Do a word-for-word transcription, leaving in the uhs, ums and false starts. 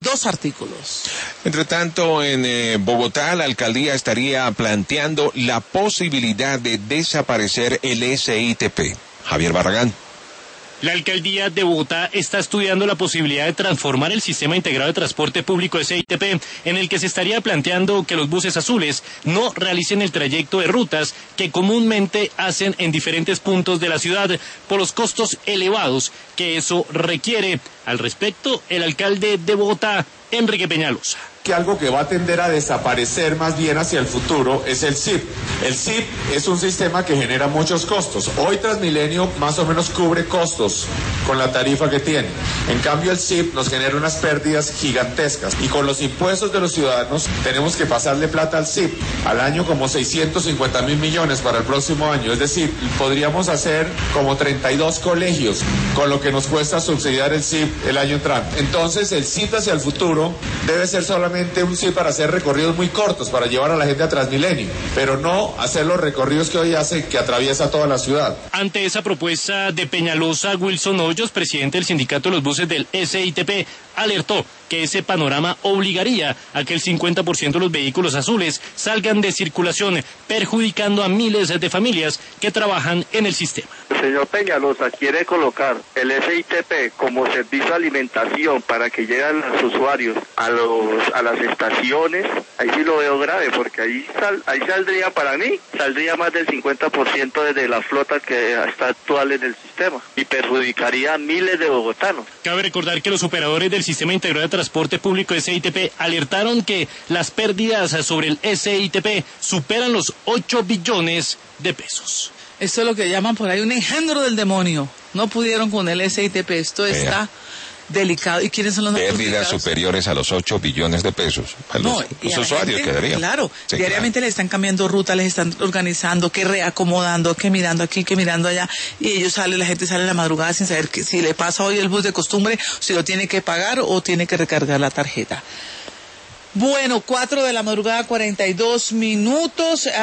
Dos artículos. Entre tanto, en eh, Bogotá, la alcaldía estaría planteando la posibilidad de desaparecer el S I T P. Javier Barragán. La alcaldía de Bogotá está estudiando la posibilidad de transformar el sistema integrado de transporte público S I T P, en el que se estaría planteando que los buses azules no realicen el trayecto de rutas que comúnmente hacen en diferentes puntos de la ciudad por los costos elevados que eso requiere. Al respecto, el alcalde de Bogotá, Enrique Peñalosa. Que algo que va a tender a desaparecer más bien hacia el futuro es el S I P. El S I P es un sistema que genera muchos costos. Hoy Transmilenio más o menos cubre costos con la tarifa que tiene. En cambio el S I P nos genera unas pérdidas gigantescas y con los impuestos de los ciudadanos tenemos que pasarle plata al S I P. Al año como seiscientos cincuenta mil millones para el próximo año. Es decir, podríamos hacer como treinta y dos colegios con lo que nos cuesta subsidiar el S I P el año entrante. Entonces el S I P hacia el futuro debe ser solamente un sí para hacer recorridos muy cortos, para llevar a la gente a Transmilenio, pero no hacer los recorridos que hoy hace, que atraviesa toda la ciudad. Ante esa propuesta de Peñalosa, Wilson Hoyos, presidente del sindicato de los buses del S I T P, alertó que ese panorama obligaría a que el cincuenta por ciento de los vehículos azules salgan de circulación, perjudicando a miles de familias que trabajan en el sistema. El señor Peñalosa quiere colocar el S I T P como servicio de alimentación para que lleguen los usuarios a los a las estaciones. Ahí sí lo veo grave, porque ahí sal, ahí saldría, para mí, saldría más del cincuenta por ciento desde la flota que está actual en el sistema y perjudicaría a miles de bogotanos. Cabe recordar que los operadores del Sistema Integrado de Transporte Público S I T P alertaron que las pérdidas sobre el S I T P superan los ocho billones de pesos. Esto es lo que llaman por ahí un engendro del demonio. No pudieron con el S I T P. Esto Vea. está delicado. ¿Y quiénes son los Pérdidas superiores a los ocho billones de pesos. A los, no, los usuarios gente, quedarían. Claro, sí, diariamente claro. les están cambiando ruta, les están organizando, que reacomodando, que mirando aquí, que mirando allá. Y ellos salen, la gente sale a la madrugada sin saber que, si le pasa hoy el bus de costumbre, si lo tiene que pagar o tiene que recargar la tarjeta. Bueno, cuatro de la madrugada, cuarenta y dos minutos.